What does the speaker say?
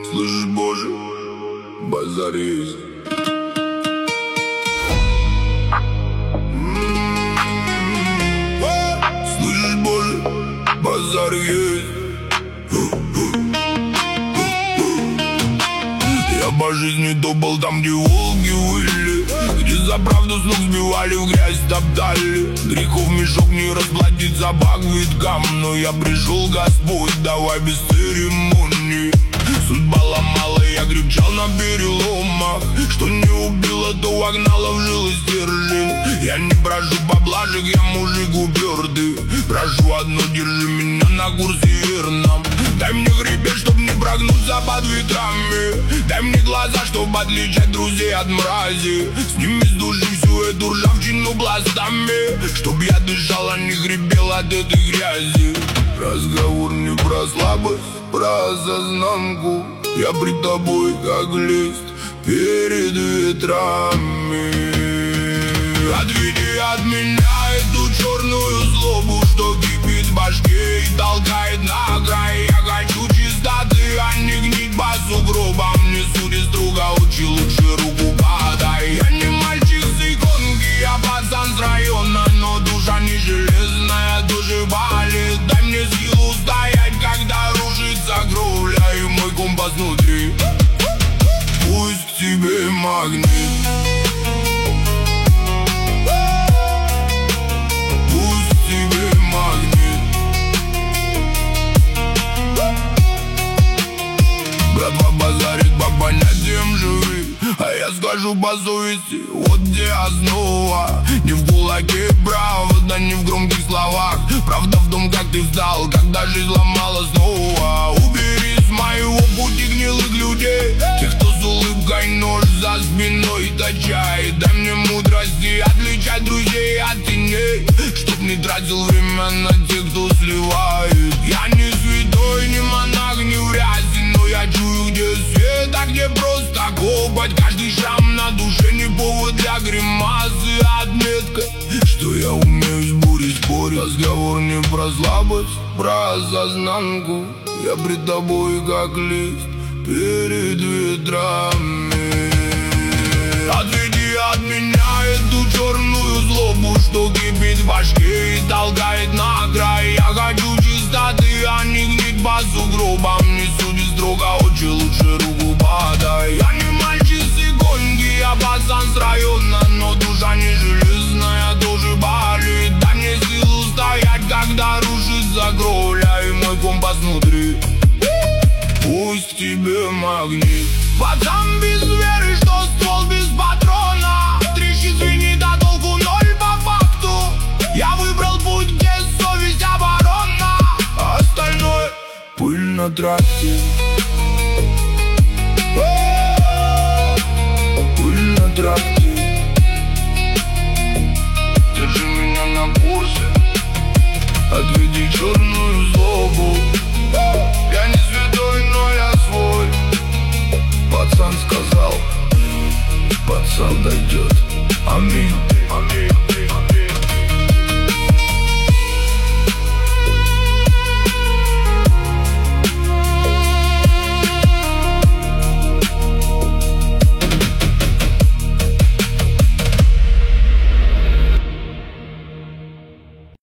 Слышишь, Боже, базар есть. Слышишь, Боже, базар есть. Я по жизни топал там, где волки выли, где за правду с ног сбивали, в грязь топтали. Грехов мешок не расплатиться по квиткам, но я пришел, Господь, давай без церемоний. Судьба ломала, я кричал на переломах. Что не убило, то вогнало в жилы стержень. Я не прошу поблажек, я мужик упертый. Прошу одно, держи меня на курсе верном. Дай мне хребет, чтоб не прогнуться под ветрами. Дай мне глаза, чтоб отличать друзей от мрази. Сними с души всю эту ржавчину пластами, чтоб я дышал, а не хрипел от этой грязи. Разговор не про слабость, про осознанку. Я пред тобой, как лист перед ветрами. Отведи от меня эту черную злобу, что кипит в башке и толкает на край. Я хочу чистоты, а не гнить по сугробам. Не суди строго, учи, лучше руку подай. Я не мальчик с иконки, я пацан с района, но душа не железная, тоже болит. Дай мне силу стоять, когда рушится кровля и мой компас внутри. Пусть к тебе магнит. Братва базарит по понятиям живых, а я скажу по совести, вот где основа. Не в кулаке правда, не в громких словах. Правда в том, как ты встал, когда жизнь ломала снова. Убери с моего пути гнилых людей, тех, кто с улыбкой нож за спиной точает. Дай мне мудрости отличать друзей от теней, чтоб не тратил время на тех, кто сливает. Я не святой, не монах, не врязен, но я чую, где свет, а где просто копоть. Каждый шрам на душе не повод для гримасы, отметка, что я умею с бурей спорить. Разговор не про слабость, про осознанку. Я пред тобой, как лист перед ветрами. Отведи от меня эту черную злобу, что кипит в башке и толкает на край. Я хочу чистоты, а не гнить по сугробам. Не суди строго, очи, лучше руку подай. Я не мальчик с иконки, я пацан с района, но душа не железная, тоже болит. Дай мне силу стоять, когда рушится кровля и мой компас внутри. Пусть тебе магнит. Пацан без веры, что ствол без патрона. Трещит, звенит, а толку ноль по факту. Я выбрал путь, где совесть оборона, а остальное пыль на трассе. Пыль на трассе. Держи меня на курсе. Отведи черный